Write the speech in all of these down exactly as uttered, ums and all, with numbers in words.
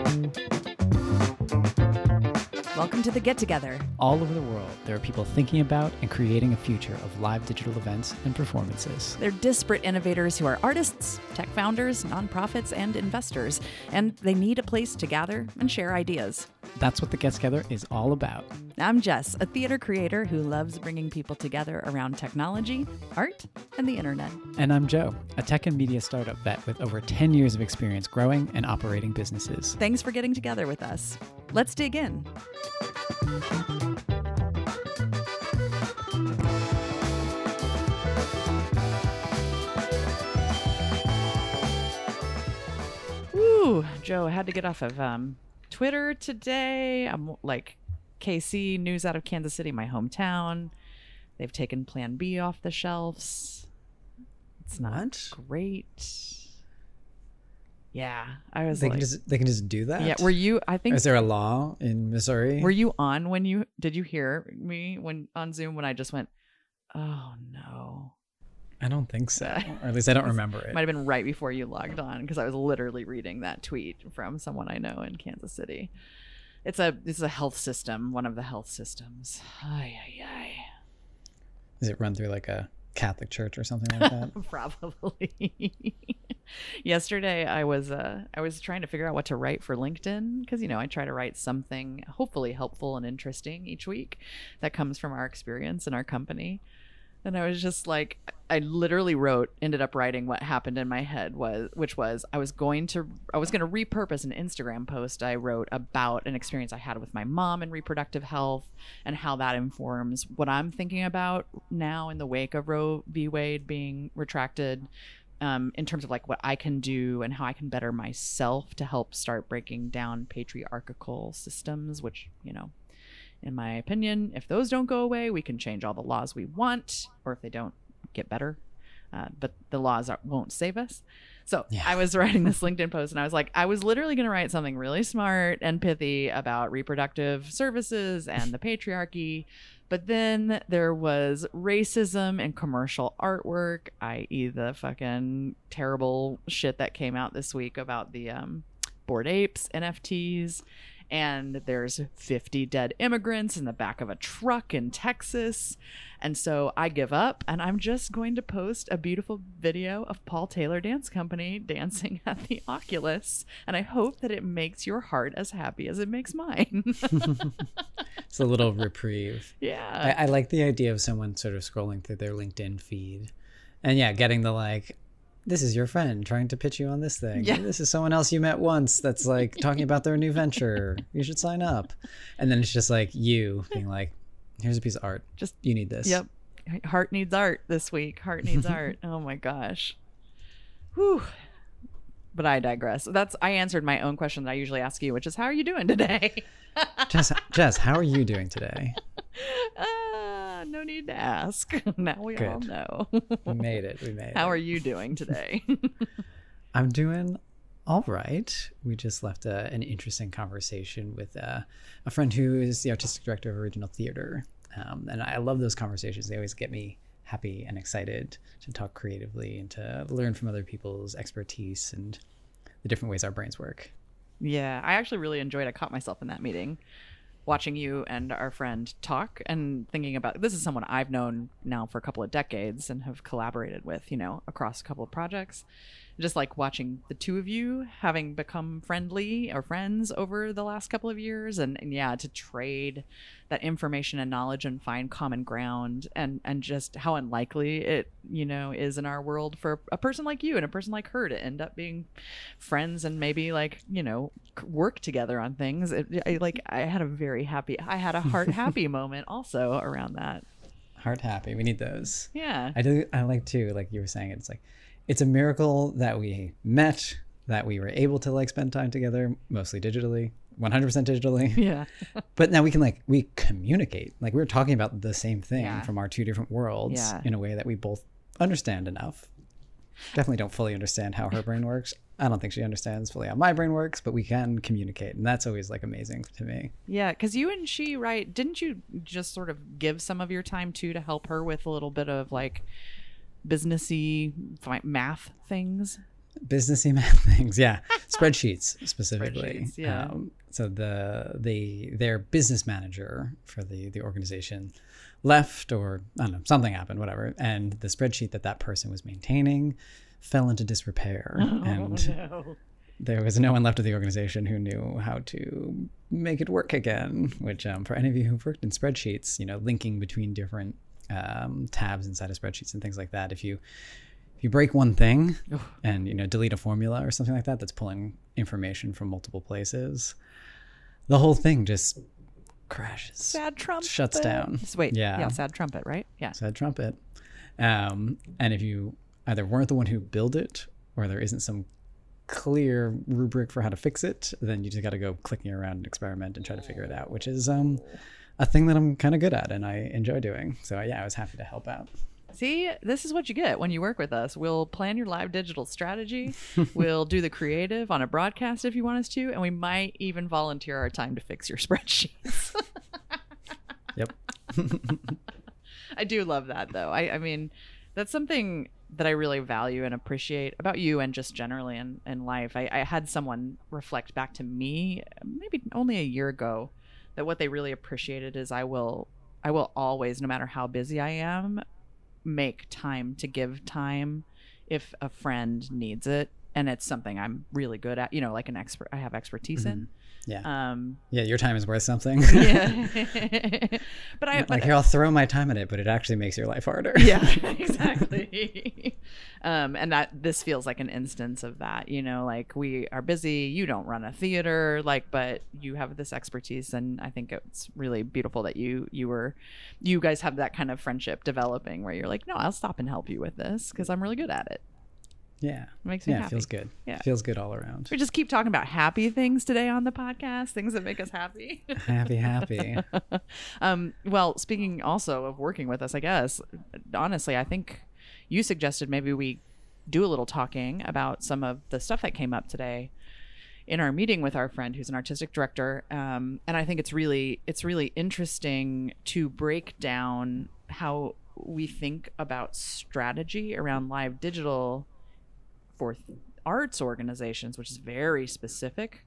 Welcome to The Get Together. All over the world, there are people thinking about and creating a future of live digital events and performances. They're disparate innovators who are artists, tech founders, nonprofits, and investors, and they need a place to gather and share ideas. That's what The Get Together is all about. I'm Jess, a theater creator who loves bringing people together around technology, art, and the internet. And I'm Joe, a tech and media startup vet with over ten years of experience growing and operating businesses. Thanks for getting together with us. Let's dig in. Woo, Joe, I had to get off of um, Twitter today. I'm like K C, news out of Kansas City, my hometown. They've taken Plan B off the shelves. It's not What? great. Yeah, I was They like, can just they can just do that. yeah. Were you? I think Is there a law in Missouri? Were you on when you did you hear me when on Zoom when I just went, oh no? I don't think so, or at least I don't remember it. Might have been right before you logged on because I was literally reading that tweet from someone I know in Kansas City. It's a it's a health system, one of the health systems. Ay ay ay. Is it run through like a Catholic church or something like that? Probably. Yesterday I was uh I was trying to figure out what to write for LinkedIn because, you know, I try to write something hopefully helpful and interesting each week that comes from our experience in our company. And I was just like, I literally wrote, ended up writing what happened in my head was, which was I was going to, I was going to repurpose an Instagram post I wrote about an experience I had with my mom in reproductive health and how that informs what I'm thinking about now in the wake of Roe v. Wade being retracted, um, in terms of like what I can do and how I can better myself to help start breaking down patriarchal systems, which, you know, in my opinion, if those don't go away, we can change all the laws we want, or if they don't, get better. Uh, but the laws are, won't save us. So Yeah. I was writing this LinkedIn post and I was like, I was literally going to write something really smart and pithy about reproductive services and the patriarchy. But then there was racism in commercial artwork, that is the fucking terrible shit that came out this week about the um, Bored Apes N F Ts. And there's fifty dead immigrants in the back of a truck in Texas. And so I give up and I'm just going to post a beautiful video of Paul Taylor Dance Company dancing at the Oculus. And I hope that it makes your heart as happy as it makes mine. It's a little reprieve. Yeah. I, I like the idea of someone sort of scrolling through their LinkedIn feed, and yeah, getting the like, this is your friend trying to pitch you on this thing. Yeah. This is someone else you met once that's like talking about their new venture. You should sign up. And then it's just like you being like, here's a piece of art. Just You need this. Yep. Heart needs art this week. Heart needs art. Oh my gosh. Whew. But I digress. That's I answered my own question that I usually ask you, which is, how are you doing today? Jess, Jess, how are you doing today? uh, no need to ask. Now we Good. all know. We made it. We made it. How are you doing today? I'm doing all right. We just left a, an interesting conversation with uh, a friend who is the artistic director of Original Theater. Um, and I love those conversations. They always get me happy and excited to talk creatively and to learn from other people's expertise and the different ways our brains work. Yeah, I actually really enjoyed I caught myself in that meeting watching you and our friend talk and thinking about, this is someone I've known now for a couple of decades and have collaborated with, you know, across a couple of projects. Just like watching the two of you having become friendly or friends over the last couple of years, and, and yeah, to trade that information and knowledge and find common ground, and and just how unlikely it, you know, is in our world for a person like you and a person like her to end up being friends and maybe like, you know, work together on things. It, I, like I had a very happy, I had a heart happy moment also around that. Heart happy. We need those. Yeah. I do. I like too, like you were saying, it's like, it's a miracle that we met, that we were able to like spend time together, mostly digitally, one hundred percent digitally. Yeah. But now we can like, we communicate. Like we were talking about the same thing Yeah. from our two different worlds Yeah. in a way that we both understand enough. Definitely don't fully understand how her brain works. I don't think she understands fully how my brain works, but we can communicate. And that's always like amazing to me. Yeah, because you and she, right, didn't you just sort of give some of your time too to help her with a little bit of like businessy fi- math things? businessy math things. Yeah, spreadsheets specifically. Spreadsheets, yeah. Um, so the the their business manager for the the organization left, or I don't know, something happened, whatever, and the spreadsheet that that person was maintaining fell into disrepair, Oh, and no. there was no one left of the organization who knew how to make it work again. Which, um, for any of you who've worked in spreadsheets, you know, linking between different um, tabs inside of spreadsheets and things like that, if you if you break one thing and, you know, delete a formula or something like that that's pulling information from multiple places, the whole thing just crashes. Sad trumpet. Shuts down. Wait, Yeah. yeah, sad trumpet, right? Yeah. Sad trumpet. Um, and if you either weren't the one who built it, or there isn't some clear rubric for how to fix it, then you just got to go clicking around and experiment and try to figure it out, which is um, a thing that I'm kind of good at and I enjoy doing. So yeah, I was happy to help out. See, this is what you get when you work with us. We'll plan your live digital strategy. We'll do the creative on a broadcast if you want us to, and we might even volunteer our time to fix your spreadsheets. Yep. I do love that, though. I, I mean, that's something that I really value and appreciate about you and just generally in, in life. I, I had someone reflect back to me maybe only a year ago that what they really appreciated is I will I will always, no matter how busy I am, make time to give time if a friend needs it. And it's something I'm really good at, you know, like an expert, I have expertise in. Yeah. Um, Yeah, your time is worth something. yeah. but I, Like, but, here, I'll throw my time at it, but it actually makes your life harder. yeah, exactly. um, and that this feels like an instance of that, you know, like we are busy, you don't run a theater, like, but you have this expertise. And I think it's really beautiful that you, you were, you guys have that kind of friendship developing where you're like, no, I'll stop and help you with this because I'm really good at it. Yeah. It makes me Yeah, happy. it feels good. Yeah. It feels good all around. We just keep talking about happy things today on the podcast, things that make us happy. Happy, happy. um, well, speaking also of working with us, I guess, honestly, I think you suggested maybe we do a little talking about some of the stuff that came up today in our meeting with our friend who's an artistic director. Um, and I think it's really, it's really interesting to break down how we think about strategy around live digital for th- arts organizations, which is very specific,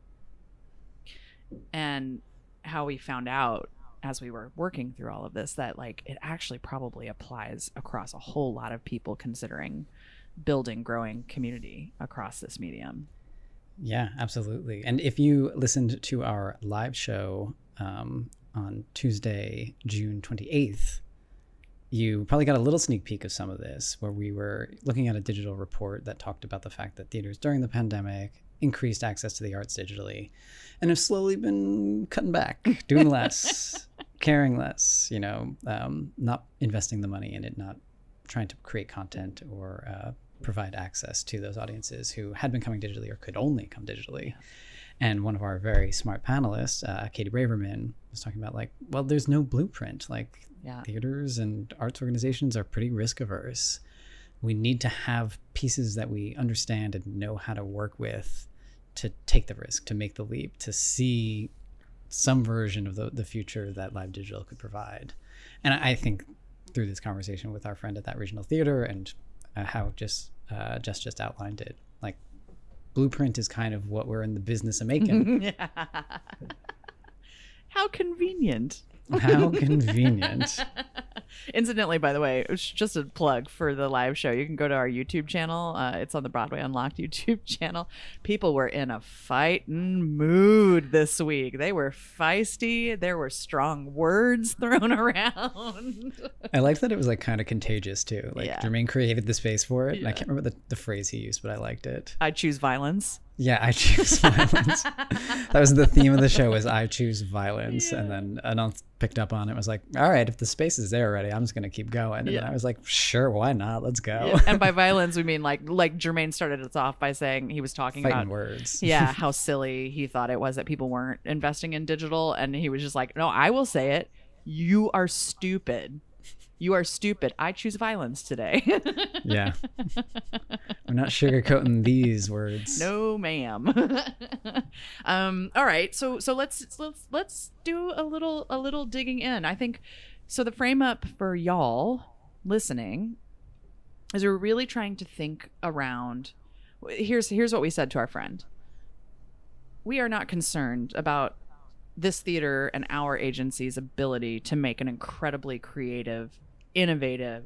and how we found out as we were working through all of this that like it actually probably applies across a whole lot of people considering building growing community across this medium. Yeah, absolutely. And if you listened to our live show um, on Tuesday, June twenty-eighth, you probably got a little sneak peek of some of this, where we were looking at a digital report that talked about the fact that theaters during the pandemic increased access to the arts digitally and have slowly been cutting back, doing less, caring less, you know, um, not investing the money in it, not trying to create content or uh, provide access to those audiences who had been coming digitally or could only come digitally. And one of our very smart panelists, uh, Katie Braverman, was talking about like, well, there's no blueprint. Like, Yeah. theaters and arts organizations are pretty risk averse. We need to have pieces that we understand and know how to work with to take the risk, to make the leap, to see some version of the, the future that live digital could provide. And I think through this conversation with our friend at that regional theater and uh, how just uh, Jess just outlined it, like blueprint is kind of what we're in the business of making. How convenient. How convenient. Incidentally, by the way, it's just a plug for the live show. You can go to our YouTube channel. Uh, it's on the Broadway Unlocked YouTube channel. People were in a fighting mood this week. They were feisty. There were strong words thrown around. I liked that it was like kind of contagious too. Like Yeah. Jermaine created the space for it. And I Yeah. can't remember the, the phrase he used, but I liked it. I choose violence. Yeah, I choose violence. That was the theme of the show, was I choose violence. Yeah. And then Anant picked up on it, was like, all right, if the space is there already, I'm just going to keep going. And then Yeah. I was like, sure, why not? Let's go. Yeah. And by violence, we mean like like Jermaine started us off by saying he was talking Fighting about words. yeah, how silly he thought it was that people weren't investing in digital. And he was just like, no, I will say it. You are stupid. You are stupid. I choose violence today. Yeah. I'm not sugarcoating these words. No, ma'am. um, all right. So so let's let's let's do a little a little digging in. I think so the frame up for y'all listening is we're really trying to think around here's here's what we said to our friend. We are not concerned about this theater and our agency's ability to make an incredibly creative, innovative,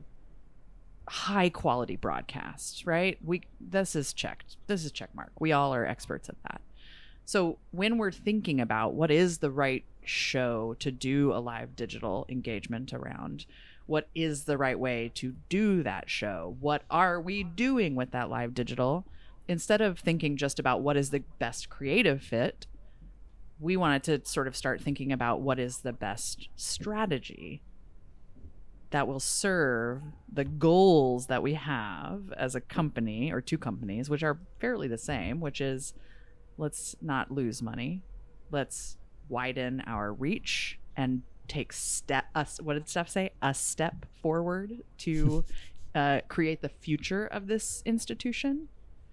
high quality broadcast, right? We this is checked. This is check mark. We all are experts at that. So when we're thinking about what is the right show to do a live digital engagement around, what is the right way to do that show? What are we doing with that live digital? Instead of thinking just about what is the best creative fit, we wanted to sort of start thinking about what is the best strategy that will serve the goals that we have as a company or two companies, which are fairly the same, which is let's not lose money. Let's widen our reach and take step us what did Steph say? A step forward to uh, create the future of this institution.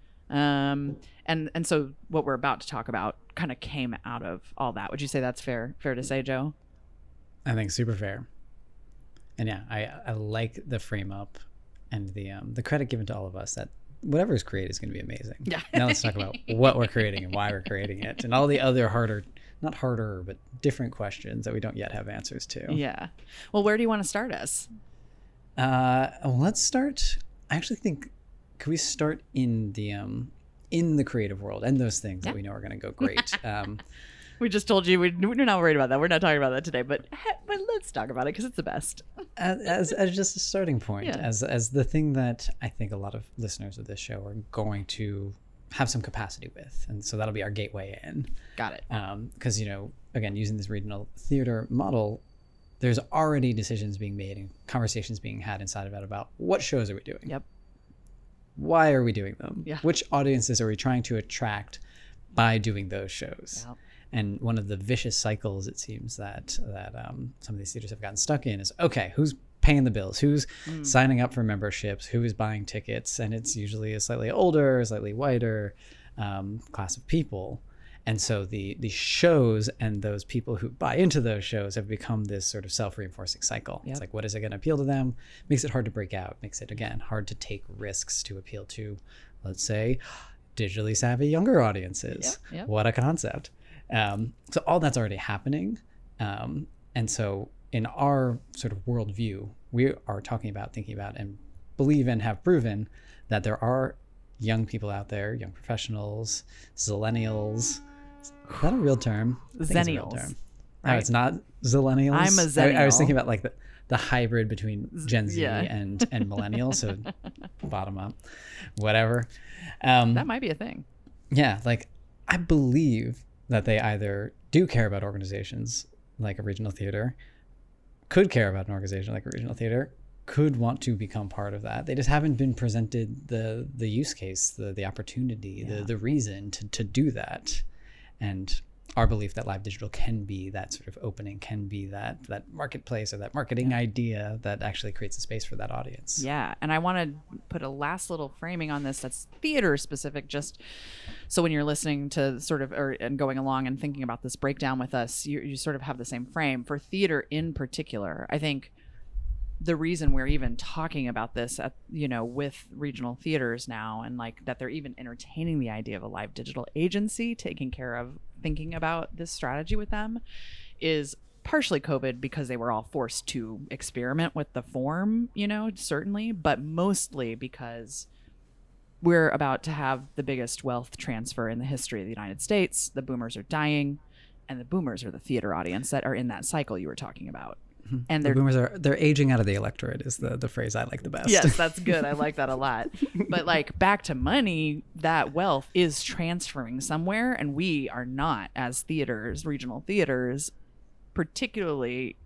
Um, and and so what we're about to talk about kind of came out of all that. Would you say that's fair? Fair to say, Joe? I think super fair. And yeah, I I like the frame up and the um the credit given to all of us that whatever is created is going to be amazing. Yeah. Now let's talk about what we're creating and why we're creating it and all the other harder, not harder, but different questions that we don't yet have answers to. Yeah. Well, where do you want to start us? Uh, well, let's start. I actually think, could we start in the um in the creative world and those things Yeah. that we know are going to go great. Um, We just told you we, we're not worried about that. We're not talking about that today, but but let's talk about it because it's the best. as, as as just a starting point, Yeah. as as the thing that I think a lot of listeners of this show are going to have some capacity with, and so that'll be our gateway in. Got it. Because you know, again, using this regional theater model, there's already decisions being made and conversations being had inside of it about what shows are we doing. Yep. Why are we doing them? Yeah. Which audiences are we trying to attract by doing those shows? Yep. And one of the vicious cycles, it seems, that that um, some of these theaters have gotten stuck in is, okay, who's paying the bills? Who's Mm. signing up for memberships? Who is buying tickets? And it's usually a slightly older, slightly whiter um, class of people. And so the the shows and those people who buy into those shows have become this sort of self-reinforcing cycle. Yep. It's like, what is it going to appeal to them? Makes it hard to break out. Makes it, again, hard to take risks to appeal to, let's say, digitally savvy younger audiences. Yep, yep. What a concept. Um, so all that's already happening. Um, and so in our sort of worldview, we are talking about, thinking about, and believe and have proven that there are young people out there, young professionals, zillennials. Is that a real term? I think it's a real Zennials, term. right? No, it's not zillennials. I'm a I, I was zennial. thinking about like the, the hybrid between Gen Z yeah. and, and millennial. So bottom up, whatever. Um, That might be a thing. yeah, like I believe that they either do care about organizations like a regional theater, could care about an organization like a regional theater, could want to become part of that. They just haven't been presented the the use case, the the opportunity, Yeah. the the reason to to do that. And our belief that live digital can be that sort of opening, can be that that marketplace or that marketing idea that actually creates a space for that audience. Yeah, and I want to put a last little framing on this that's theater specific, just so when you're listening to sort of or and going along and thinking about this breakdown with us, you you sort of have the same frame for theater in particular. I think the reason we're even talking about this at you know with regional theaters now, and like that they're even entertaining the idea of a live digital agency taking care of thinking about this strategy with them, is partially COVID because they were all forced to experiment with the form, you know, certainly, but mostly because we're about to have the biggest wealth transfer in the history of the United States. The boomers are dying, and the boomers are the theater audience that are in that cycle you were talking about. And The they're boomers are they're aging out of the electorate is the the phrase I like the best. yes, that's good. I like that a lot. But like back to money, that wealth is transferring somewhere, and we are not, as theaters, regional theaters, particularly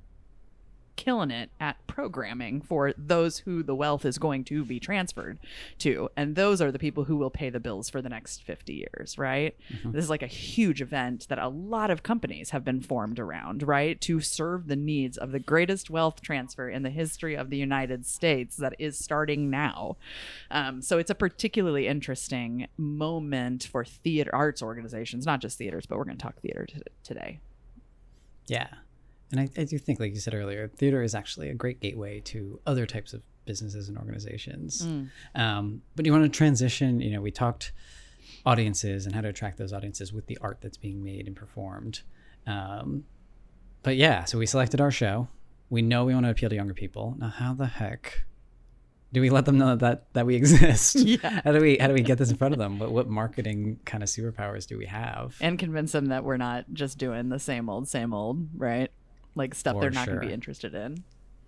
killing it at programming for those who the wealth is going to be transferred to. And those are the people who will pay the bills for the next fifty years, right? Mm-hmm. This is like a huge event that a lot of companies have been formed around, right? To serve the needs of the greatest wealth transfer in the history of the United States that is starting now. Um, so it's a particularly interesting moment for theater arts organizations, not just theaters, but we're going to talk theater t- today. Yeah. And I, I do think, like you said earlier, theater is actually a great gateway to other types of businesses and organizations. Mm. Um, but you want to transition, you know, we talked audiences and how to attract those audiences with the art that's being made and performed. Um, but yeah, so we selected our show. We know we want to appeal to younger people. Now, how the heck do we let them know that that we exist? Yeah. How do we how do we get this in front of them? What what marketing kind of superpowers do we have? And convince them that we're not just doing the same old, same old, right? Like stuff For they're not sure. going to be interested in.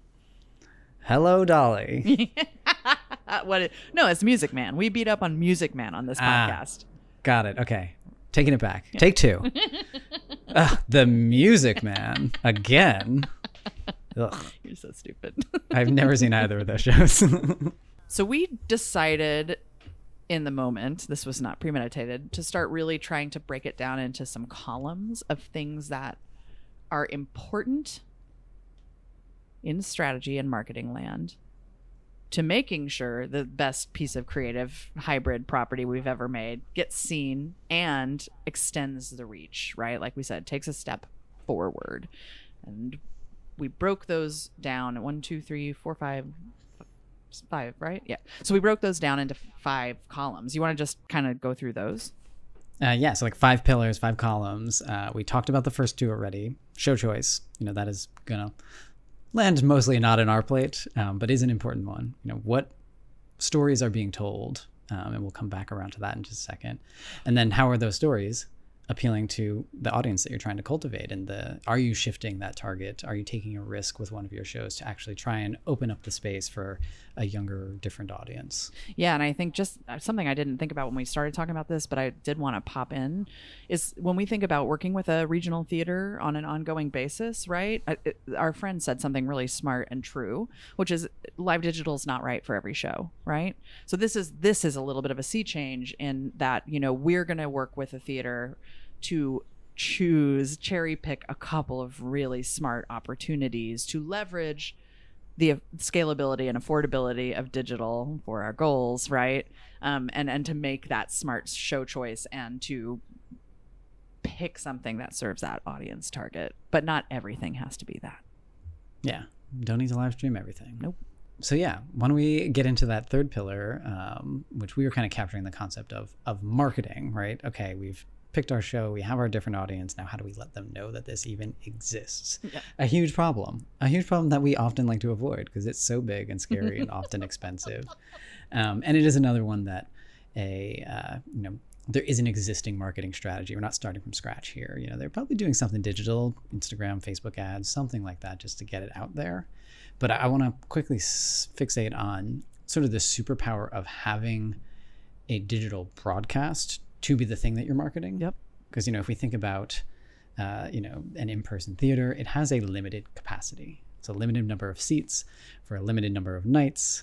Hello, Dolly. What? It, no, it's Music Man. We beat up on Music Man on this Ah. podcast. Got it. Okay. Taking it back. Take two. Ugh, the Music Man. Again. Ugh. You're so stupid. I've never seen either of those shows. So we decided in the moment, this was not premeditated, to start really trying to break it down into some columns of things that are important in strategy and marketing land to making sure the best piece of creative hybrid property we've ever made gets seen and extends the reach, right? Like we said, takes a step forward. And we broke those down one, two, three, four, five, five, right? Yeah. So we broke those down into five columns. You want to just kind of go through those? Uh, yeah, so like five pillars, five columns. Uh, we talked about the first two already. Show choice, you know, that is gonna land mostly not in our plate, um, but is an important one. You know, what stories are being told, um, and we'll come back around to that in just a second. And then how are those stories appealing to the audience that you're trying to cultivate? And the are you shifting that target? Are you taking a risk with one of your shows to actually try and open up the space for a younger, different audience? Yeah, and I think just something I didn't think about when we started talking about this, but I did want to pop in, is when we think about working with a regional theater on an ongoing basis, right? I, it, our friend said something really smart and true, which is live digital is not right for every show, right? So this is this is a little bit of a sea change in that, you know, we're going to work with a theater to choose, cherry pick a couple of really smart opportunities to leverage the scalability and affordability of digital for our goals, right? Um, and, and to make that smart show choice and to pick something that serves that audience target. But not everything has to be that. Yeah, don't need to live stream everything. Nope. So yeah, why don't we get into that third pillar, um, which we were kind of capturing the concept of of marketing, right? Okay, we've picked our show, we have our different audience. Now, how do we let them know that this even exists? Yeah. A huge problem, a huge problem that we often like to avoid because it's so big and scary and often expensive. Um, and it is another one that a, uh, you know, there is an existing marketing strategy. We're not starting from scratch here. You know, they're probably doing something digital, Instagram, Facebook ads, something like that, just to get it out there. But I, I want to quickly s- fixate on sort of the superpower of having a digital broadcast to be the thing that you're marketing. Yep. Because, you know, if we think about, uh, you know, an in-person theater, it has a limited capacity. It's a limited number of seats for a limited number of nights.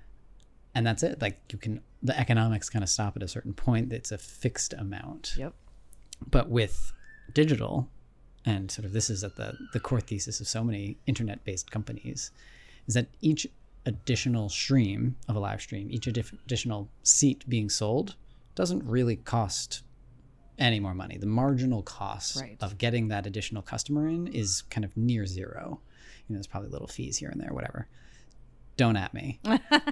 And that's it. Like you can, the economics kind of stop at a certain point. It's a fixed amount. Yep. But with digital, and sort of this is at the, the core thesis of so many internet-based companies, is that each additional stream of a live stream, each additional seat being sold doesn't really cost any more money. The marginal cost right. of getting that additional customer in is kind of near zero. You know, there's probably little fees here and there, whatever. Don't at me.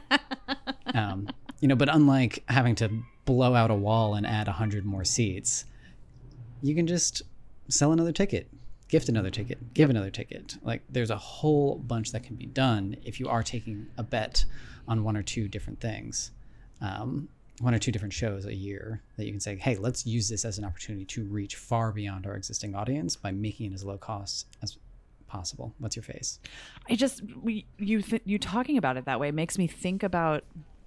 um, you know, but unlike having to blow out a wall and add a hundred more seats, you can just sell another ticket, gift another ticket, give another ticket. Like there's a whole bunch that can be done if you are taking a bet on one or two different things. Um, one or two different shows a year that you can say, hey, let's use this as an opportunity to reach far beyond our existing audience by making it as low cost as possible. What's your face? I just, we, you, th- you talking about it that way makes me think about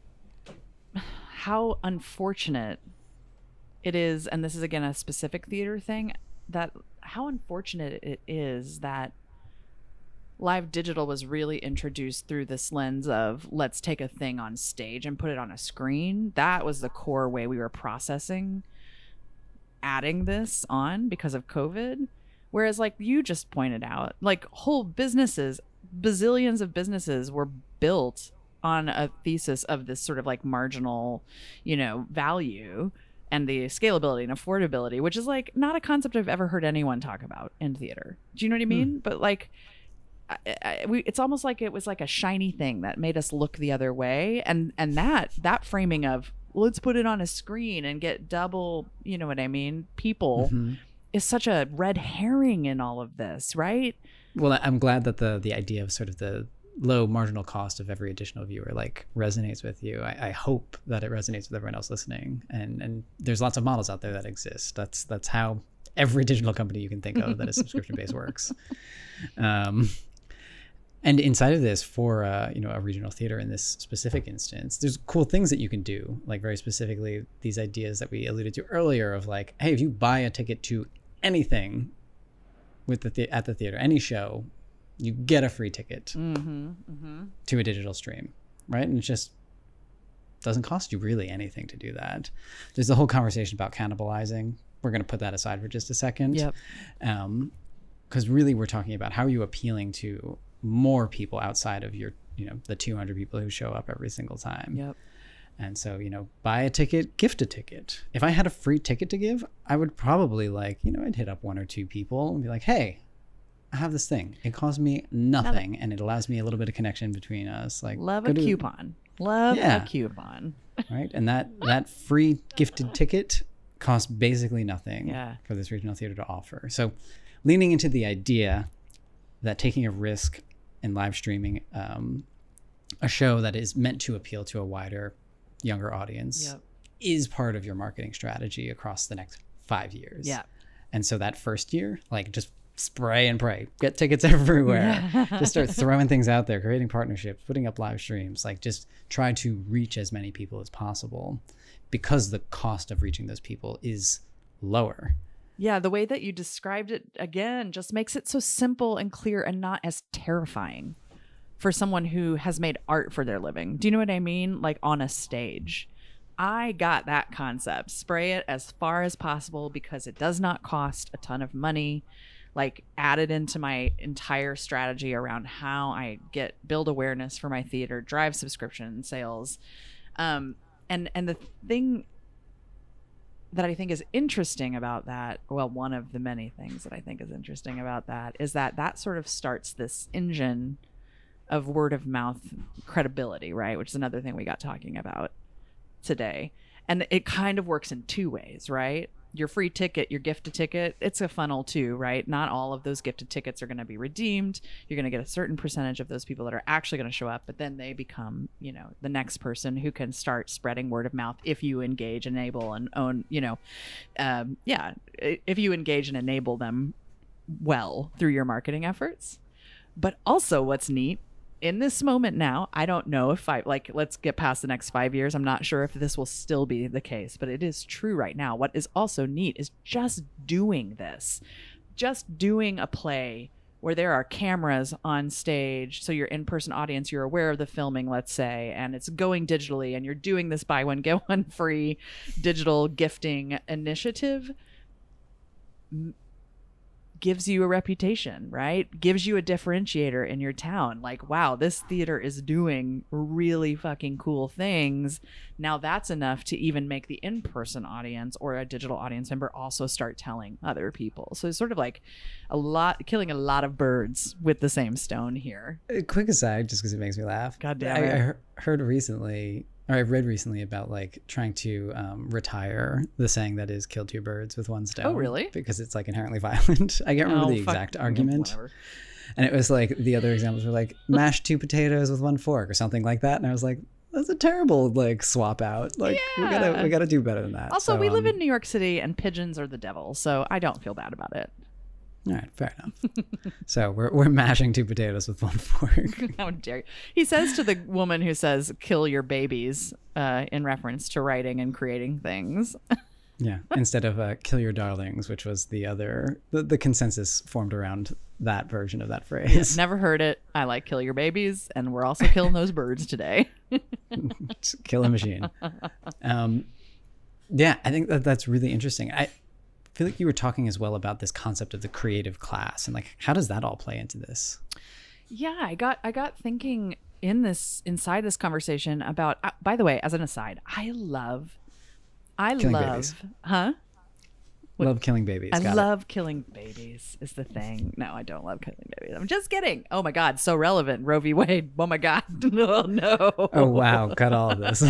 how unfortunate it is. And this is again, a specific theater thing, that how unfortunate it is that live digital was really introduced through this lens of let's take a thing on stage and put it on a screen. That was the core way we were processing adding this on because of COVID. Whereas like you just pointed out, like whole businesses, bazillions of businesses were built on a thesis of this sort of like marginal, you know, value and the scalability and affordability, which is like not a concept I've ever heard anyone talk about in theater. Do you know what I mean? Mm. But like, I, I, we, it's almost like it was like a shiny thing that made us look the other way. And, and that, that framing of let's put it on a screen and get double, you know what I mean? People mm-hmm. is such a red herring in all of this, right? Well, I'm glad that the, the idea of sort of the low marginal cost of every additional viewer like resonates with you. I, I hope that it resonates with everyone else listening. And, and there's lots of models out there that exist. That's, that's how every digital company you can think of that is subscription-based works. Um, And inside of this, for uh, you know, a regional theater in this specific instance, there's cool things that you can do, like very specifically these ideas that we alluded to earlier of like, hey, if you buy a ticket to anything with the, the at the theater, any show, you get a free ticket mm-hmm, mm-hmm. to a digital stream, right? And it just doesn't cost you really anything to do that. There's the whole conversation about cannibalizing. We're going to put that aside for just a second. Yep. Um, because really we're talking about how are you appealing to more people outside of your, you know, the two hundred people who show up every single time. Yep. And so, you know, buy a ticket, gift a ticket. If I had a free ticket to give, I would probably like, you know, I'd hit up one or two people and be like, hey, I have this thing. It costs me nothing, nothing. And it allows me a little bit of connection between us. Like, love a coupon. Love yeah. a coupon. Right. And that, that free gifted ticket costs basically nothing yeah. for this regional theater to offer. So leaning into the idea that taking a risk in live streaming um, a show that is meant to appeal to a wider, younger audience yep. is part of your marketing strategy across the next five years. Yeah. And so that first year, like just spray and pray, get tickets everywhere, just start throwing things out there, creating partnerships, putting up live streams, like just try to reach as many people as possible because the cost of reaching those people is lower. Yeah, the way that you described it, again, just makes it so simple and clear and not as terrifying for someone who has made art for their living. Do you know what I mean? Like on a stage. I got that concept. Spray it as far as possible because it does not cost a ton of money. Like add it into my entire strategy around how I get build awareness for my theater, drive subscription sales. Um, and, and the thing that I think is interesting about that, well, one of the many things that I think is interesting about that is that that sort of starts this engine of word of mouth credibility, right? Which is another thing we got talking about today. And it kind of works in two ways, right? Your free ticket, your gifted ticket, it's a funnel too, right? Not all of those gifted tickets are going to be redeemed. You're going to get a certain percentage of those people that are actually going to show up, but then they become, you know, the next person who can start spreading word of mouth if you engage, enable, and own, you know, um, yeah, if you engage and enable them well through your marketing efforts. But also what's neat in this moment now, I don't know if I like, let's get past the next five years. I'm not sure if this will still be the case, but it is true right now. What is also neat is just doing this, just doing a play where there are cameras on stage. So your in-person audience, you're aware of the filming, let's say, and it's going digitally and you're doing this buy one, get one free digital gifting initiative. Gives you a reputation, right? Gives you a differentiator in your town. Like, wow, this theater is doing really fucking cool things. Now that's enough to even make the in-person audience or a digital audience member also start telling other people. So it's sort of like a lot, killing a lot of birds with the same stone here. A quick aside, just because it makes me laugh. God damn it. I, I heard recently, or I've read recently about like trying to um, retire the saying that is kill two birds with one stone. Oh, really? Because it's like inherently violent. I can't remember oh, the fuck. exact argument. Whatever. And it was like, the other examples were like mash two potatoes with one fork or something like that. And I was like, that's a terrible like swap out. Like yeah. we gotta, we gotta do better than that. Also, so, we live um, in New York City and pigeons are the devil. So I don't feel bad about it. All right, fair enough. So we're we're mashing two potatoes with one fork. How dare you? He says to the woman who says, kill your babies, uh, in reference to writing and creating things. Yeah, instead of uh, kill your darlings, which was the other, the, the consensus formed around that version of that phrase. Never heard it. I like kill your babies, and we're also killing those birds today. Kill a machine. Um, yeah, I think that that's really interesting. I feel like you were talking as well about this concept of the creative class and like how does that all play into this? Yeah, I got I got thinking in this inside this conversation about. Uh, by the way, as an aside, I love, I Killing love, babies. huh? Love killing babies. I Got love killing babies is the thing. No, I don't love killing babies. I'm just kidding. Oh my God. So relevant. Roe v. Wade. Oh my God. No, no. it. Oh, wow. Cut all of this.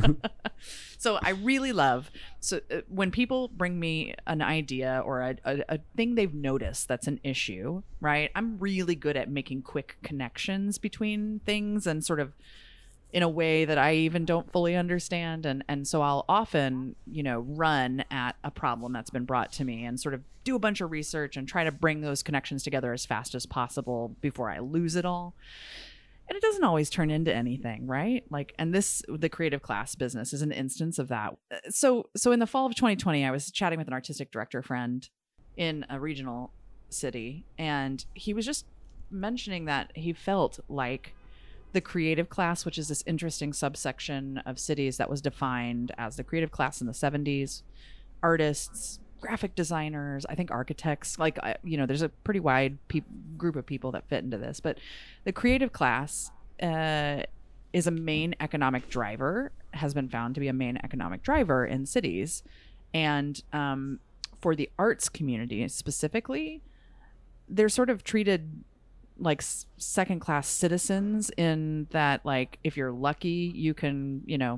So I really love, so uh, when people bring me an idea or a, a, a thing they've noticed that's an issue, right? I'm really good at making quick connections between things and sort of in a way that I even don't fully understand. And, and so I'll often, you know, run at a problem that's been brought to me and sort of do a bunch of research and try to bring those connections together as fast as possible before I lose it all. And it doesn't always turn into anything, right? Like, and this, the creative class business is an instance of that. So, so in the fall of twenty twenty, I was chatting with an artistic director friend in a regional city, and he was just mentioning that he felt like the creative class, which is this interesting subsection of cities that was defined as the creative class in the seventies, artists, graphic designers, I think architects, like, you know, there's a pretty wide pe- group of people that fit into this, but the creative class uh, is a main economic driver, has been found to be a main economic driver in cities. And um, for the arts community specifically, they're sort of treated like s- second class citizens in that, like, if you're lucky, you can, you know,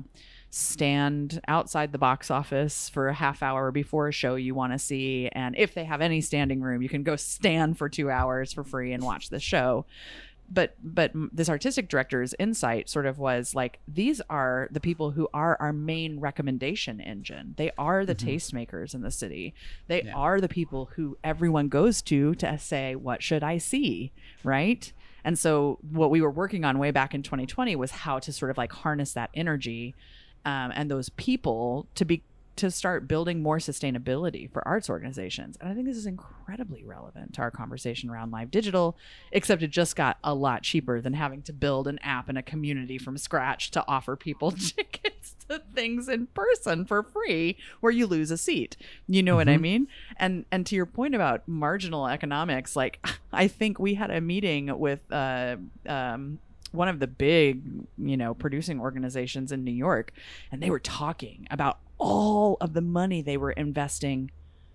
stand outside the box office for a half hour before a show you want to see, and if they have any standing room, you can go stand for two hours for free and watch the show. But but this artistic director's insight sort of was like, these are the people who are our main recommendation engine. They are the mm-hmm. tastemakers in the city. They yeah. are the people who everyone goes to to say, what should I see, right? And so what we were working on way back in twenty twenty was how to sort of like harness that energy Um, and those people to be to start building more sustainability for arts organizations. And I think this is incredibly relevant to our conversation around live digital, except it just got a lot cheaper than having to build an app and a community from scratch to offer people tickets to things in person for free where you lose a seat. You know mm-hmm. what I mean? And and to your point about marginal economics, like, I think we had a meeting with uh, um, one of the big, you know, producing organizations in New York, and they were talking about all of the money they were investing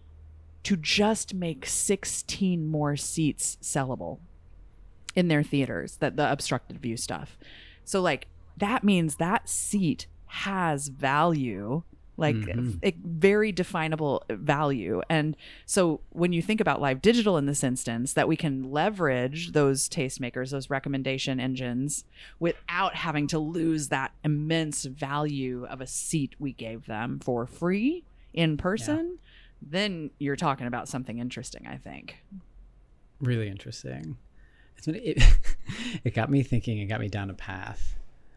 to just make sixteen more seats sellable in their theaters, that the obstructed view stuff. So like, that means that seat has value, like mm-hmm. a very definable value. And so when you think about live digital in this instance, that we can leverage those tastemakers, those recommendation engines, without having to lose that immense value of a seat we gave them for free in person, yeah. then you're talking about something interesting, I think. Really interesting. It's been, it, it got me thinking, it got me down a path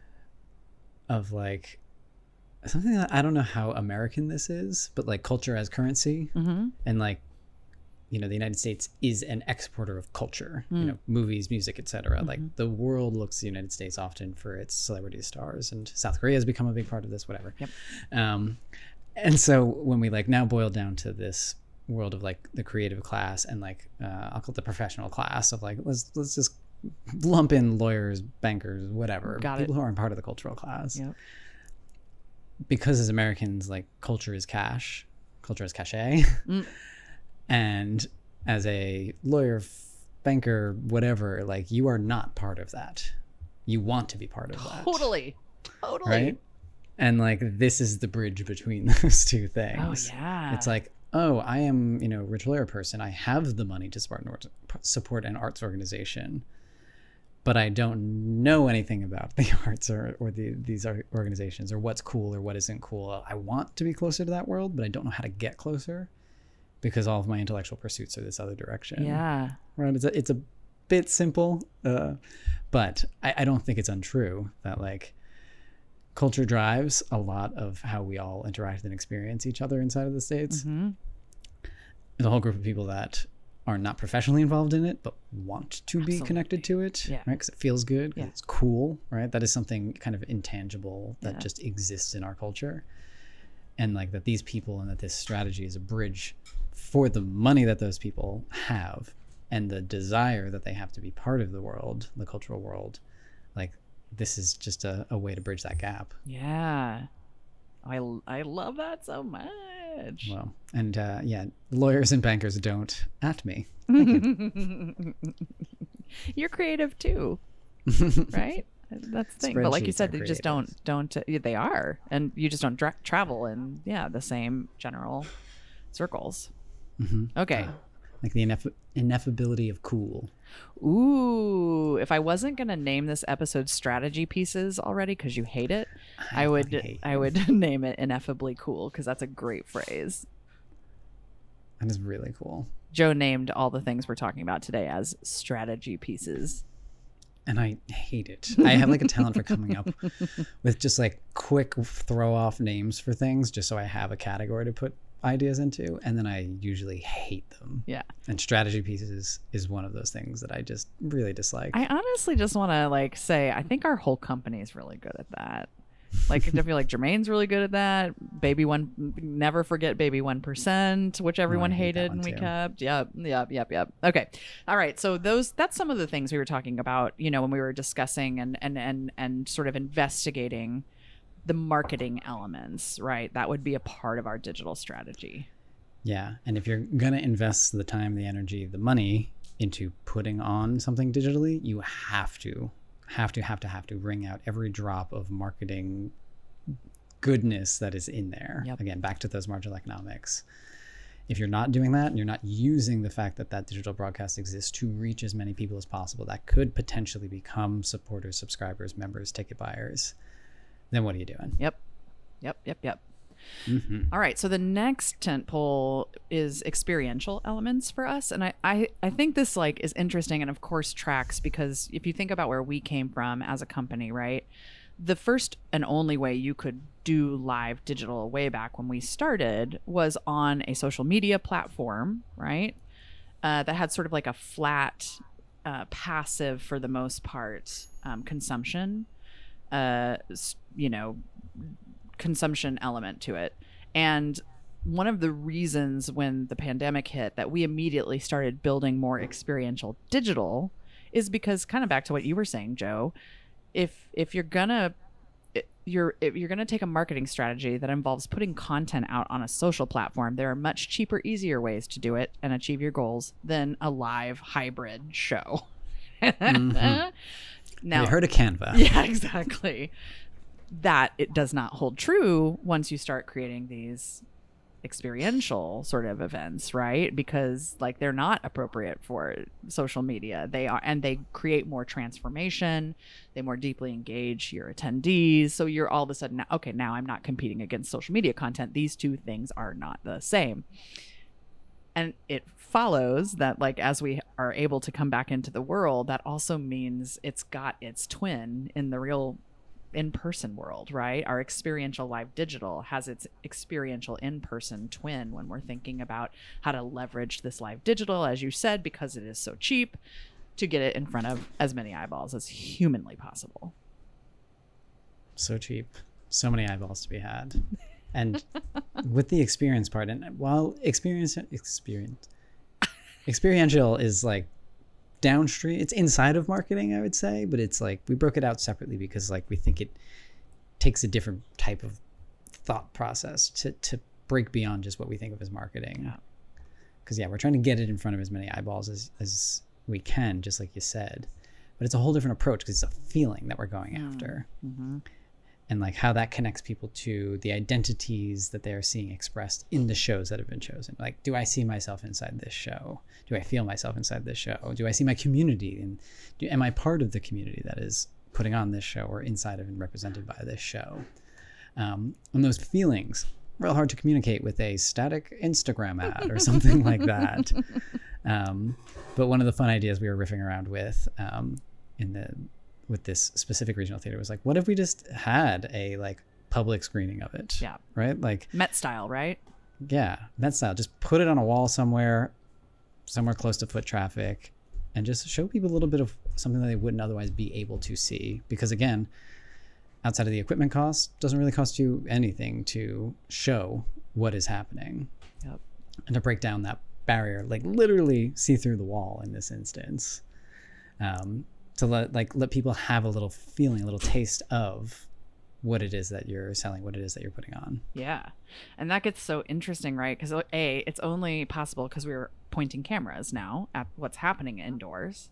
of like, something that I don't know how American this is, but like culture as currency, mm-hmm. and like, you know, the United States is an exporter of culture, mm. you know, movies, music, et cetera. Mm-hmm. Like the world looks to the United States often for its celebrity stars, and South Korea has become a big part of this, whatever. Yep. Um, and so when we like now boil down to this world of like the creative class and like, uh, I'll call it the professional class of like, let's, let's just lump in lawyers, bankers, whatever, Got people it. who aren't part of the cultural class. Yep. Because as Americans, like culture is cash, culture is cachet. Mm. And as a lawyer, f- banker, whatever, like you are not part of that. You want to be part of that. Totally. Totally. Right? And like, this is the bridge between those two things. Oh, yeah. It's like, oh, I am, you know, a rich lawyer person. I have the money to support an, art- support an arts organization, but I don't know anything about the arts or, or the, these organizations or what's cool or what isn't cool. I want to be closer to that world, but I don't know how to get closer because all of my intellectual pursuits are this other direction. Yeah. Right. It's a, it's a bit simple, uh, but I, I don't think it's untrue that like culture drives a lot of how we all interact and experience each other inside of the States. Mm-hmm. There's a whole group of people that are not professionally involved in it, but want to Absolutely. be connected to it, yeah. right? Because it feels good, because yeah. it's cool, right? That is something kind of intangible that yeah. just exists in our culture. And like that these people and that this strategy is a bridge for the money that those people have and the desire that they have to be part of the world, the cultural world. Like this is just a, a way to bridge that gap. Yeah. I, I love that so much. Rich. Well, and uh, yeah, lawyers and bankers don't at me. You. You're creative too, right? That's the thing. But like you said, they just don't don't. Uh, they are, and you just don't dra- travel in yeah the same general circles. Mm-hmm. Okay. Uh, like the ineff- ineffability of cool. Ooh, if I wasn't gonna name this episode strategy pieces already because you hate it, I, I would hate I would name it ineffably cool because that's a great phrase. That is really cool. Joe named all the things we're talking about today as strategy pieces. And I hate it. I have like a talent for coming up with just like quick throw off names for things just so I have a category to put ideas into, and then I usually hate them. Yeah. And strategy pieces is one of those things that I just really dislike. I honestly just want to like say I think our whole company is really good at that. Like I feel like Jermaine's really good at that. Baby one, never forget Baby One Percent, which everyone oh, hated and we too. kept. Yep, yep, yep, yep. Okay, all right. So those that's some of the things we were talking about. You know, when we were discussing and and and and sort of investigating the marketing elements, right? That would be a part of our digital strategy. Yeah, and if you're gonna invest the time, the energy, the money into putting on something digitally, you have to. have to have to have to wring out every drop of marketing goodness that is in there. Yep. Again, back to those marginal economics. If you're not doing that and you're not using the fact that that digital broadcast exists to reach as many people as possible that could potentially become supporters, subscribers, members, ticket buyers, then what are you doing? Yep. Yep. Yep. Yep. Mm-hmm. All right. So the next tentpole is experiential elements for us. And I, I, I think this like is interesting and of course tracks because if you think about where we came from as a company, right? The first and only way you could do live digital way back when we started was on a social media platform, right? Uh, that had sort of like a flat, uh, passive for the most part, um, consumption, uh, you know, consumption element to it. And one of the reasons when the pandemic hit that we immediately started building more experiential digital is because kind of back to what you were saying, Joe, if if you're gonna you're if you're gonna take a marketing strategy that involves putting content out on a social platform, there are much cheaper, easier ways to do it and achieve your goals than a live hybrid show. Mm-hmm. Now, have you heard of Canva? Yeah, exactly. That it does not hold true once you start creating these experiential sort of events, right? Because like they're not appropriate for social media. They are, and they create more transformation. They more deeply engage your attendees. So you're all of a sudden, okay, now I'm not competing against social media content. These two things are not the same. And it follows that like as we are able to come back into the world, that also means it's got its twin in the real in-person world, right? Our experiential live digital has its experiential in-person twin when we're thinking about how to leverage this live digital, as you said, because it is so cheap, to get it in front of as many eyeballs as humanly possible. So cheap. So many eyeballs to be had. And with the experience part, and while experience experience experiential is like downstream, it's inside of marketing, I would say, but it's like we broke it out separately because like we think it takes a different type of thought process to to break beyond just what we think of as marketing. Because yeah. yeah, we're trying to get it in front of as many eyeballs as as we can, just like you said. But it's a whole different approach because it's a feeling that we're going mm. after. Mm-hmm. And like how that connects people to the identities that they are seeing expressed in the shows that have been chosen. Like, do I see myself inside this show? Do I feel myself inside this show? Do I see my community? And do, am I part of the community that is putting on this show or inside of and represented by this show? Um, and those feelings, real hard to communicate with a static Instagram ad or something like that. Um, but one of the fun ideas we were riffing around with um, in the with this specific regional theater was like, what if we just had a like public screening of it? Yeah. Right? Like Met style, right? Yeah. Met style. Just put it on a wall somewhere, somewhere close to foot traffic, and just show people a little bit of something that they wouldn't otherwise be able to see. Because again, outside of the equipment cost, doesn't really cost you anything to show what is happening. Yep. And to break down that barrier, like literally see through the wall in this instance. Um, to let like let people have a little feeling, a little taste of what it is that you're selling, what it is that you're putting on. Yeah. And that gets so interesting, right? Because A, it's only possible because we were pointing cameras now at what's happening indoors.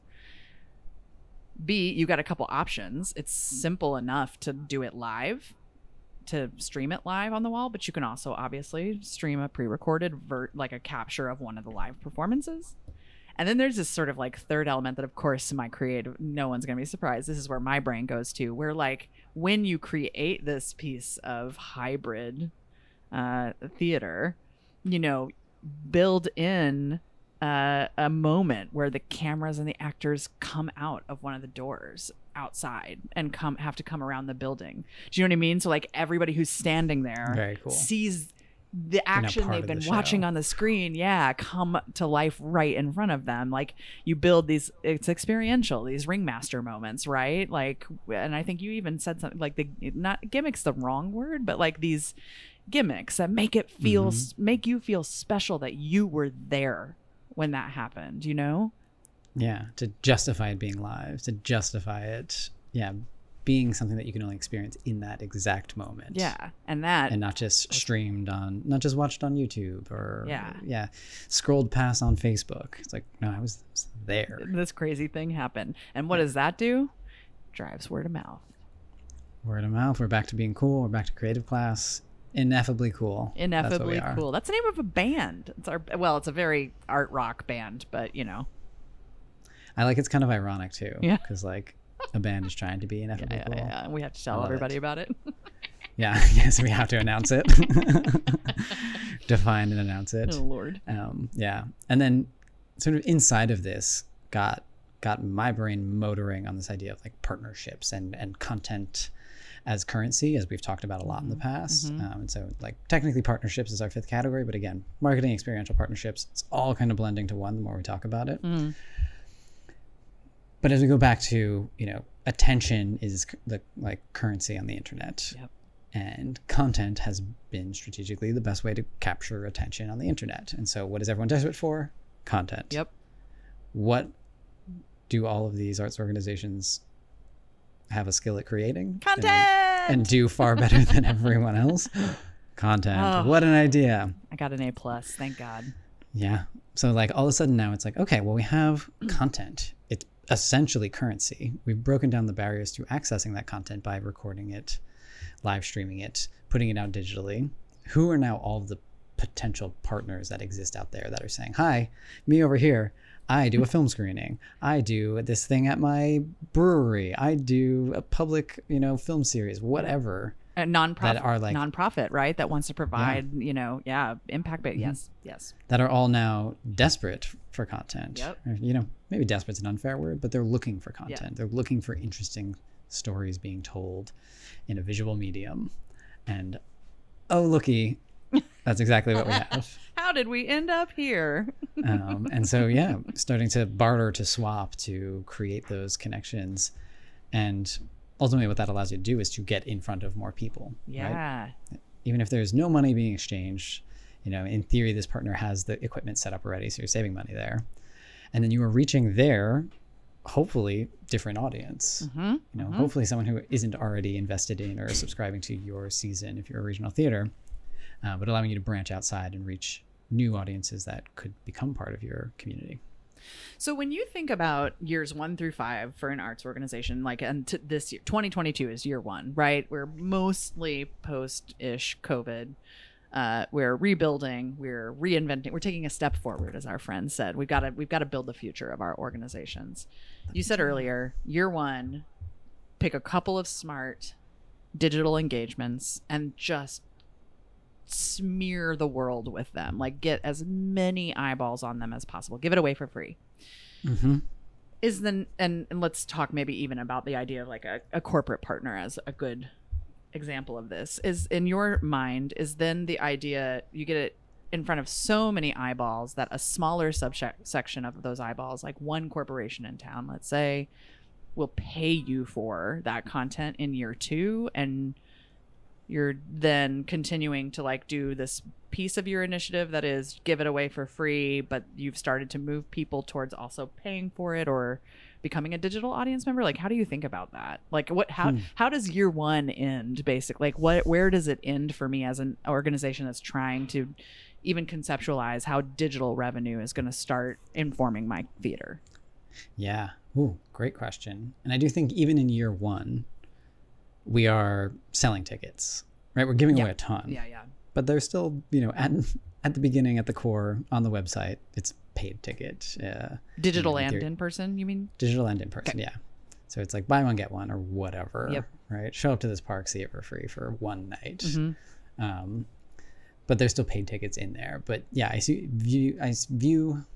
B, you got a couple options. It's simple enough to do it live, to stream it live on the wall, but you can also obviously stream a pre-recorded vert, like a capture of one of the live performances. And then there's this sort of like third element that, of course, my creative, no one's going to be surprised. This is where my brain goes to, where like when you create this piece of hybrid uh, theater, you know, build in uh, a moment where the cameras and the actors come out of one of the doors outside and come have to come around the building. Do you know what I mean? So like everybody who's standing there Very cool. sees the action they've been the watching show. on the screen, yeah, come to life right in front of them. Like you build these, it's experiential, these ringmaster moments, right? Like, and I think you even said something like the, not gimmicks the wrong word, but like these gimmicks that make it feel, Mm-hmm. make you feel special that you were there when that happened, you know? Yeah, to justify it being live, to justify it, yeah, being something that you can only experience in that exact moment. Yeah, and that And not just streamed on, not just watched on YouTube or, Yeah. yeah, scrolled past on Facebook. It's like, no, I was, was there. this crazy thing happened. And what does that do? Drives word of mouth. Word of mouth. We're back to being cool. We're back to creative class. Ineffably cool. That's what Ineffably we are. cool. That's the name of a band. It's our, well, it's a very art rock band, but you know. I like it's kind of ironic too. Yeah. Because like a band is trying to be ineffably Yeah, cool. yeah, yeah. We have to I tell love everybody it. about it. Yeah. Yes, we have to announce it. Define and announce it. Oh Lord. Um, yeah. And then sort of inside of this got got my brain motoring on this idea of like partnerships and and content as currency, as we've talked about a lot in the past. Mhm. Um, and so like technically partnerships is our fifth category, but again, marketing, experiential partnerships, it's all kind of blending to one the more we talk about it. Mm. But as we go back to, you know, attention is c- the like currency on the internet. Yep. And content has been strategically the best way to capture attention on the internet. And so what is everyone desperate for? Content. Yep. What do all of these arts organizations have a skill at creating? Content. And, and do far better than everyone else? Content. Oh. What an idea. I got an A plus. Thank God. Yeah. So like all of a sudden now it's like, okay, well we have content. It's essentially currency. We've broken down the barriers to accessing that content by recording it, live streaming it, putting it out digitally. Who are now all of the potential partners that exist out there that are saying, hi, me over here, I do a film screening. I do this thing at my brewery. I do a public, you know, film series, whatever. A nonprofit, That are like- nonprofit, right? That wants to provide, you know, yeah, impact. But yes, yes. That are all now desperate for content. Yep. Or, you know, maybe desperate's an unfair word, but they're looking for content. They're looking for interesting stories being told in a visual medium. And oh, looky, that's exactly what we have. How did we end up here? Um, and so, yeah, starting to barter, to swap, to create those connections. And ultimately what that allows you to do is to get in front of more people. Right? Yeah. Even if there's no money being exchanged, you know, in theory, this partner has the equipment set up already, so you're saving money there. And then you are reaching their, hopefully, different audience. Mm-hmm. You know, hopefully someone who isn't already invested in or subscribing to your season if you're a regional theater, uh, but allowing you to branch outside and reach new audiences that could become part of your community. So when you think about years one through five for an arts organization, like and t- this year, twenty twenty-two is year one, right? We're mostly post-ish COVID. Uh, we're rebuilding, we're reinventing, we're taking a step forward, as our friend said. We've got to we've got to build the future of our organizations. You said earlier, year one, pick a couple of smart digital engagements and just smear the world with them. Like get as many eyeballs on them as possible. Give it away for free. Mm-hmm. Is then and, and let's talk maybe even about the idea of like a, a corporate partner as a good example of this. Is in your mind is then the idea you get it in front of so many eyeballs that a smaller subsection of those eyeballs, like one corporation in town, let's say, will pay you for that content in year two, and you're then continuing to like do this piece of your initiative that is give it away for free, but you've started to move people towards also paying for it or becoming a digital audience member? Like, how do you think about that? Like, what, how, Hmm. how does year one end basically? Like, what, where does it end for me as an organization that's trying to even conceptualize how digital revenue is going to start informing my theater? Yeah. Ooh, great question. And I do think even in year one, we are selling tickets, right? We're giving Yeah. away a ton, Yeah, yeah. but they're still, you know, at at the beginning, at the core, on the website, it's paid ticket. Uh, Digital you know, and theory- in person, you mean? digital and in person, yeah. So it's like buy one get one or whatever, Yep. right? Show up to this park, see it for free for one night. Mhm. Um, but there's still paid tickets in there. But yeah, I see view I s- view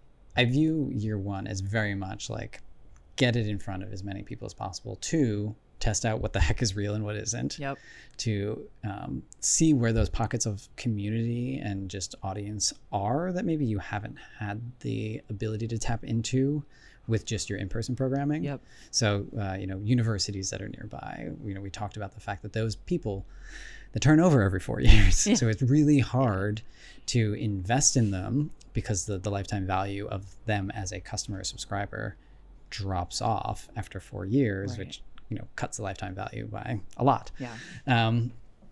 I view year one as very much like get it in front of as many people as possible to test out what the heck is real and what isn't. Yep. To um, see where those pockets of community and just audience are that maybe you haven't had the ability to tap into with just your in-person programming. Yep. So, uh, you know, universities that are nearby, you know, we talked about the fact that those people that turn over every four years. Yeah. So it's really hard to invest in them because the, the lifetime value of them as a customer or subscriber drops off after four years, Right. which, you know, cuts the lifetime value by a lot. Yeah. Um,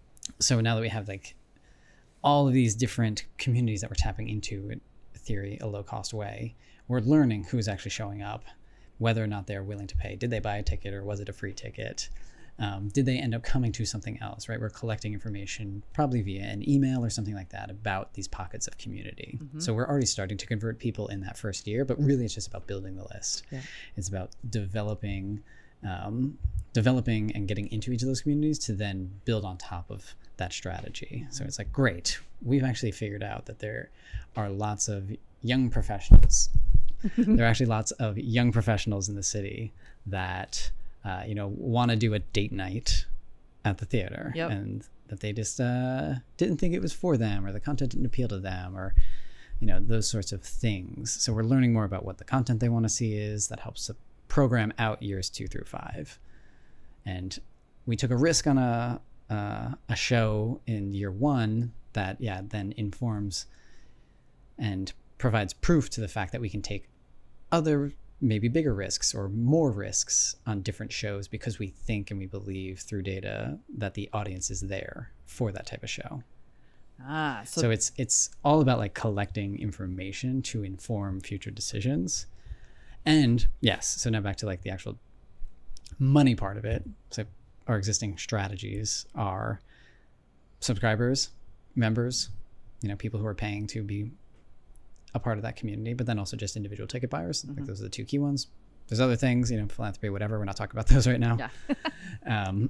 so now that we have like all of these different communities that we're tapping into in theory, a low cost way, we're learning who's actually showing up, whether or not they're willing to pay. Did they buy a ticket or was it a free ticket? Um, did they end up coming to something else, right? We're collecting information probably via an email or something like that about these pockets of community. Mm-hmm. So we're already starting to convert people in that first year, but really it's just about building the list. Yeah. It's about developing, um, developing and getting into each of those communities to then build on top of that strategy. So it's like, great, we've actually figured out that there are lots of young professionals. There are actually lots of young professionals in the city that Uh, you know, want to do a date night at the theater, Yep. and that they just uh, didn't think it was for them, or the content didn't appeal to them, or, you know, those sorts of things. So we're learning more about what the content they want to see is. That helps to program out years two through five. And we took a risk on a uh, a show in year one that, yeah, then informs and provides proof to the fact that we can take other maybe bigger risks or more risks on different shows because we think and we believe through data that the audience is there for that type of show. Ah, so, So it's it's all about like collecting information to inform future decisions. And yes, so now back to like the actual money part of it. So our existing strategies are subscribers, members, you know, people who are paying to be a part of that community, but then also just individual ticket buyers. I think those are the two key ones. There's other things, you know, philanthropy, whatever. We're not talking about those right now. yeah. Um,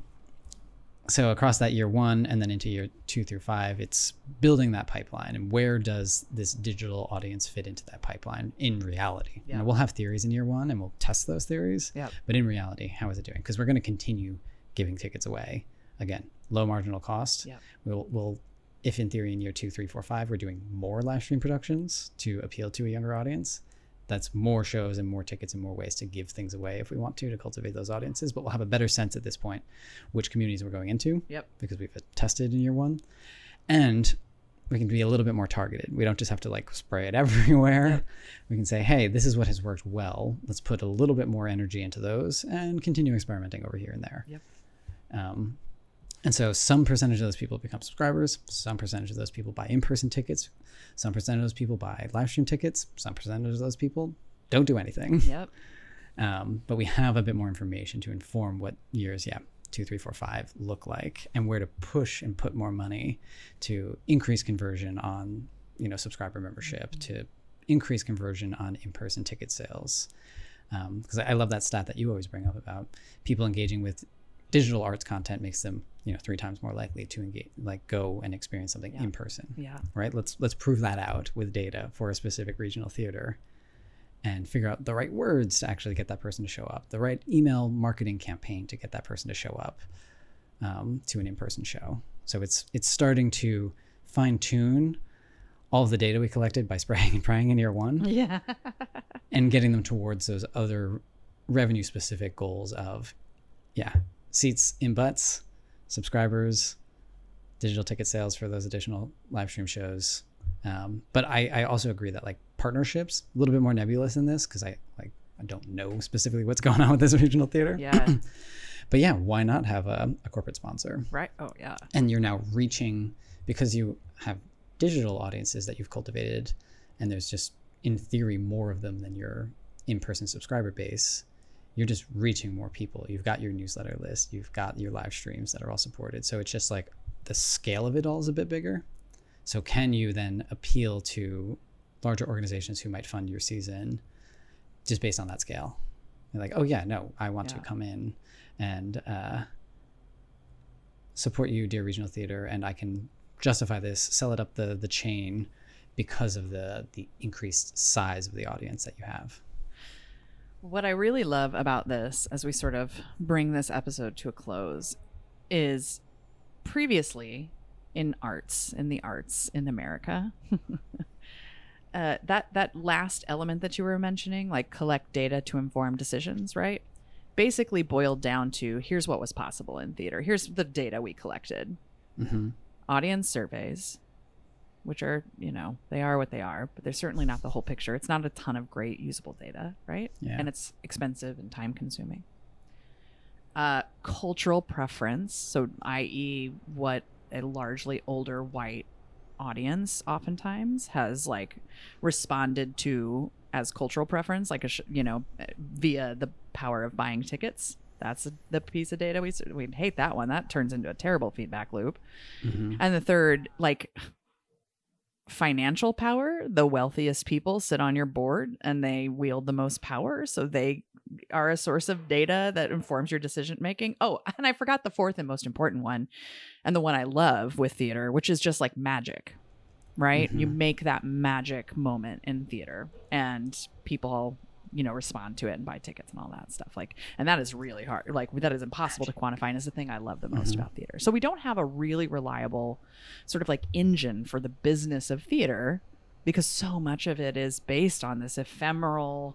so across that year one and then into year two through five, it's building that pipeline. And where does this digital audience fit into that pipeline in reality? Yeah. You know, we'll have theories in year one and we'll test those theories. Yeah. But in reality, how is it doing? Because we're going to continue giving tickets away. Again, low marginal cost. Yeah. We'll, we'll, if in theory in year two, three, four, five, we're doing more live stream productions to appeal to a younger audience, that's more shows and more tickets and more ways to give things away if we want to, to cultivate those audiences. But we'll have a better sense at this point which communities we're going into. Yep. Because we've tested in year one. And we can be a little bit more targeted. We don't just have to like spray it everywhere. Yep. We can say, hey, this is what has worked well. Let's put a little bit more energy into those and continue experimenting over here and there. Yep. Um, and so some percentage of those people become subscribers. Some percentage of those people buy in-person tickets. Some percentage of those people buy live stream tickets. Some percentage of those people don't do anything. Yep. Um, but we have a bit more information to inform what years, yeah, two, three, four, five look like, and where to push and put more money to increase conversion on, you know, subscriber membership, to increase conversion on in-person ticket sales. Because um, I love that stat that you always bring up about people engaging with digital arts content makes them, you know, three times more likely to engage, like go and experience something Yeah. in person. Yeah. Right? Let's let's prove that out with data for a specific regional theater, and figure out the right words to actually get that person to show up, the right email marketing campaign to get that person to show up um, to an in-person show. So it's it's starting to fine tune all of the data we collected by spraying and praying in year one, Yeah. and getting them towards those other revenue specific goals of, yeah, seats in butts, subscribers, digital ticket sales for those additional live stream shows. Um, but I, I also agree that like partnerships, a little bit more nebulous in this, because I like I don't know specifically what's going on with this regional theater. Yeah. But yeah, why not have a, a corporate sponsor? Right. Oh, yeah. And you're now reaching, because you have digital audiences that you've cultivated, and there's just, in theory, more of them than your in-person subscriber base. You're just reaching more people. You've got your newsletter list. You've got your live streams that are all supported. So it's just like the scale of it all is a bit bigger. So can you then appeal to larger organizations who might fund your season just based on that scale? You're like, oh yeah, no, I want Yeah. to come in and uh, support you, dear regional theater, and I can justify this, sell it up the the chain because of the the increased size of the audience that you have. What I really love about this, as we sort of bring this episode to a close, is previously in arts, in the arts in America, uh, that that last element that you were mentioning, like collect data to inform decisions, right? Basically boiled down to, here's what was possible in theater. Here's the data we collected. Mm-hmm. Audience surveys, which are, you know, they are what they are, but they're certainly not the whole picture. It's not a ton of great usable data, right? Yeah. And it's expensive and time consuming. Uh, cultural preference, so that is what a largely older white audience oftentimes has like responded to as cultural preference, like, a sh- you know, via the power of buying tickets. That's the piece of data we we hate that one. That turns into a terrible feedback loop. Mm-hmm. And the third, like, financial power. The wealthiest people sit on your board and they wield the most power, so they are a source of data that informs your decision making. Oh, and I forgot the fourth and most important one, and the one I love with theater, which is just like magic, right? Mm-hmm. You make that magic moment in theater, and people, you know, respond to it and buy tickets and all that stuff. Like, and that is really hard. Like, that is impossible to quantify, and is the thing I love the most Mm-hmm. about theater. So we don't have a really reliable sort of like engine for the business of theater, because so much of it is based on this ephemeral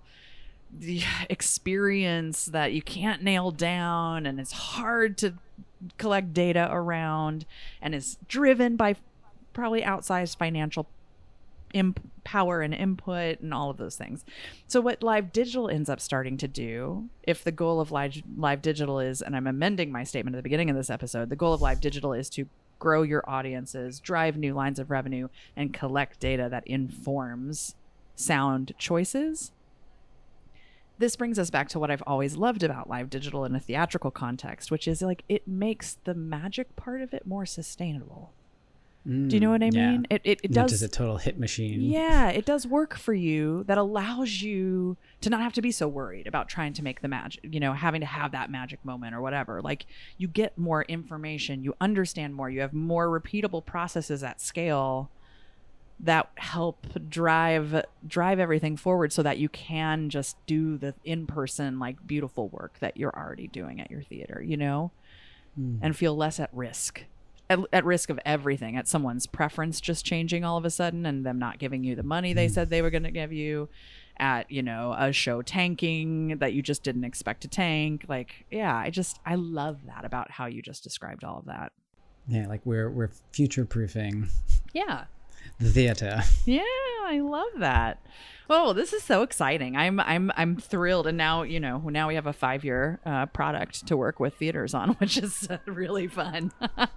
experience that you can't nail down, and it's hard to collect data around, and is driven by probably outsized financial imp- power and input and all of those things. So what live digital ends up starting to do, if the goal of live live digital is, and I'm amending my statement at the beginning of this episode, the goal of live digital is to grow your audiences, drive new lines of revenue, and collect data that informs sound choices. This brings us back to what I've always loved about live digital in a theatrical context, which is like, it makes the magic part of it more sustainable. Do you know what I yeah. mean? It it, it Not does just a total hit machine. Yeah, it does work for you that allows you to not have to be so worried about trying to make the magic, you know, having to have that magic moment or whatever. Like, you get more information, you understand more, you have more repeatable processes at scale that help drive drive everything forward, so that you can just do the in-person, like, beautiful work that you're already doing at your theater, you know, Mm. and feel less at risk. At, at risk of everything, at someone's preference just changing all of a sudden and them not giving you the money they said they were going to give you, at, you know, a show tanking that you just didn't expect to tank. Like, yeah, I just, I love that about how you just described all of that. Yeah, like we're we're future proofing Yeah. the theater. Yeah, I love that. Oh, this is so exciting. I'm I'm I'm thrilled. And now, you know, now we have a five-year uh, product to work with theaters on, which is uh, really fun.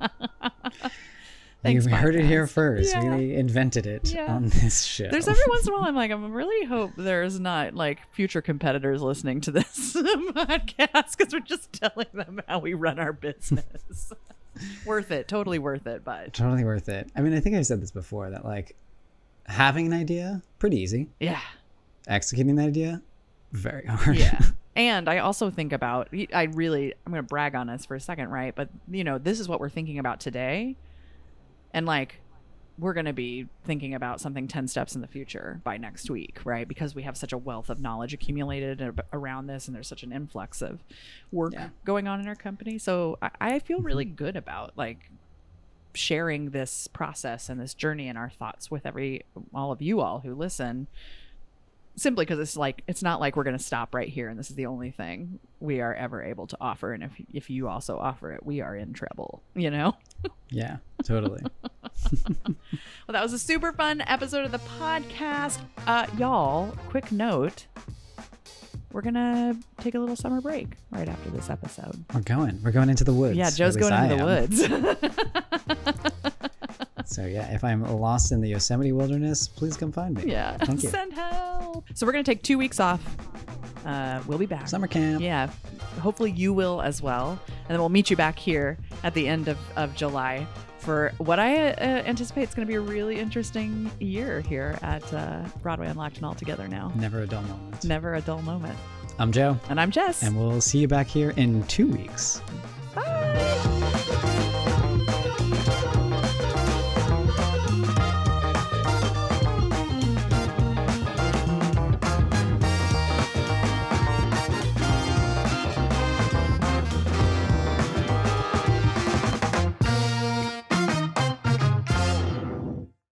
Thanks, You heard it here podcast. first. Yeah. We invented it Yeah. on this show. There's every once in a while I'm like, I really hope there's not like future competitors listening to this podcast, because we're just telling them how we run our business. Worth it. Totally worth it. But Totally worth it. I mean, I think I've said this before, that like having an idea, pretty easy. yeah. Executing the idea, very hard. Yeah. And I also think about, I really, I'm going to brag on us for a second, right? But, you know, this is what we're thinking about today. And like, we're going to be thinking about something ten steps in the future by next week, right? Because we have such a wealth of knowledge accumulated ab- around this, and there's such an influx of work Yeah. going on in our company. So I, I feel really good about like sharing this process and this journey and our thoughts with every, all of you all who listen, simply because it's like, it's not like we're going to stop right here and this is the only thing we are ever able to offer. And if, if you also offer it, we are in trouble, you know? Yeah, totally. Well, that was a super fun episode of the podcast. Uh, y'all, quick note. we're gonna take a little summer break right after this episode. We're going. We're going into the woods. Yeah, Joe's At least going into I the am. woods. So yeah, if I'm lost in the Yosemite wilderness, please come find me. Yeah. Thank you. Send help. So we're gonna take two weeks off. Uh, we'll be back. Summer camp. Yeah. Hopefully you will as well. And then we'll meet you back here at the end of, of July for what I uh, anticipate is going to be a really interesting year here at uh, Broadway Unlocked and All Together Now. Never a dull moment. Never a dull moment. I'm Joe. And I'm Jess. And we'll see you back here in two weeks.